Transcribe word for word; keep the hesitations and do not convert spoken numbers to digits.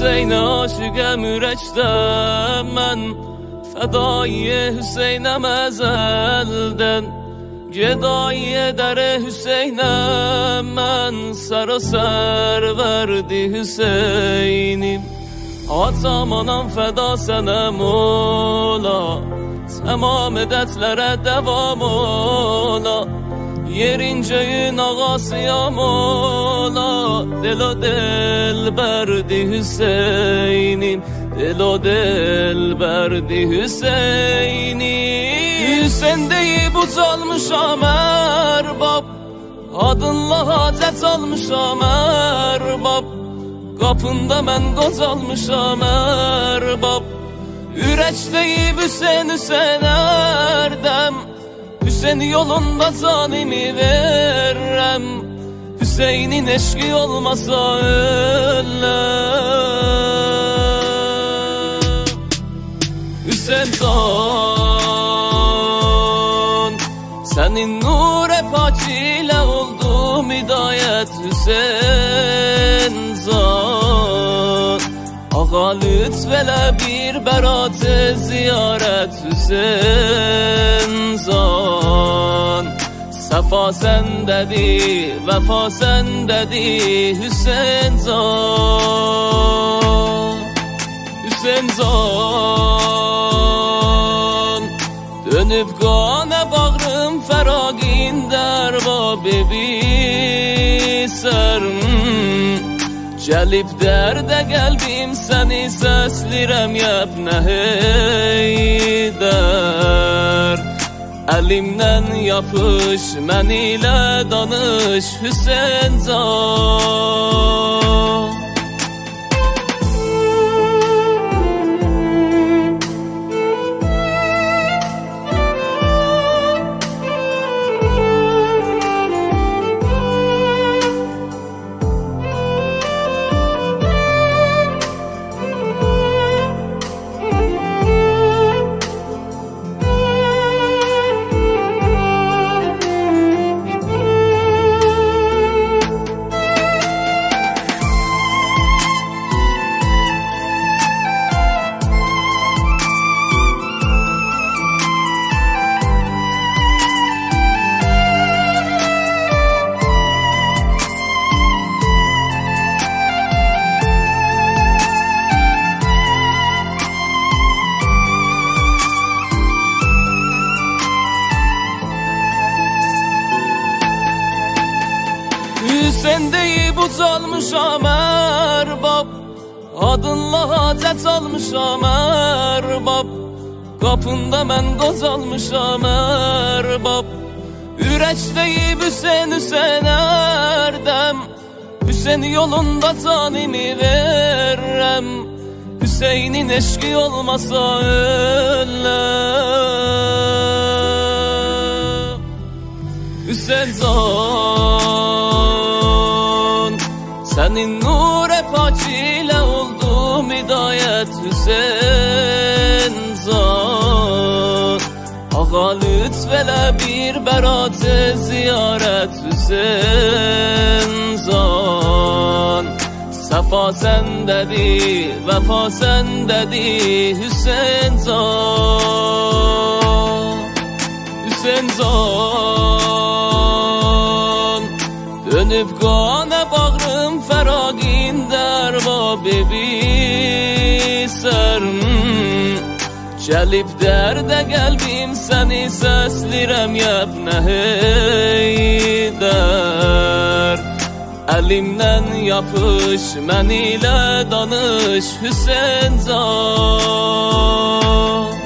Hüseyn'e aşıqəm ürəkdən mən, fədai Hüseynəm əzəldən. Gedai edər Hüseynəm mən, sərasər verdi Hüseynim. Atam anam fəda sənə mola, tamam edətlərə dəvam ola. Yerincəyin ağasıyam ola, del o del berdi Hüseynim, del o del berdi Hüseynim. Hüseyin deyib ucalmışam ərbab, adınla hacət almışam ərbab. Qapında mən qocalmışam ərbab, ürək deyib Hüseyin Hüseyin ərdəm. Hüseyin yolunda canimi verrəm, Hüseynin eşqi olmasa öləm. Hüseyin can, sənin nur-e pak ilə oldum hidayət. Hüseyin can, ağa lütfələ bir bərat ziyarət. Hüseyin can, səfa səndədir, vəfa səndədir. Hüseyin can, Hüseyin can, dönüb qanə bağrım fəraqin dərbab ebisər. Gəlib dərdə qəlbim səni səslirəm yəbnə Heydər. Əlimdən yapış, mən ilə danış Hüseyin can. Hüseyin deyib ucalmışam ərbab, adınla hacət almışam ərbab. Qapında mən qocalmışam ərbab, ürək deyib Hüseyin Hüseyin ərdəm. Hüseyin yolunda canimi verrəm, Hüseynin eşqi olmasa öləm. Hüseyin can, sənin nur-e pak ilə oldum hidayət. Hüseyin can, ağa lütfələ bir bərat ziyarət. Hüseyin can, səfa səndədir, vəfa səndədir. Hüseyin can, Hüseyin can, dönüb qanə bağrım fəraqin dərbab ebisər. Gəlib dərdə qəlbim səni səslirəm yəbnə Heydər. Əlimdən yapış, mən ilə danış Hüseyin can.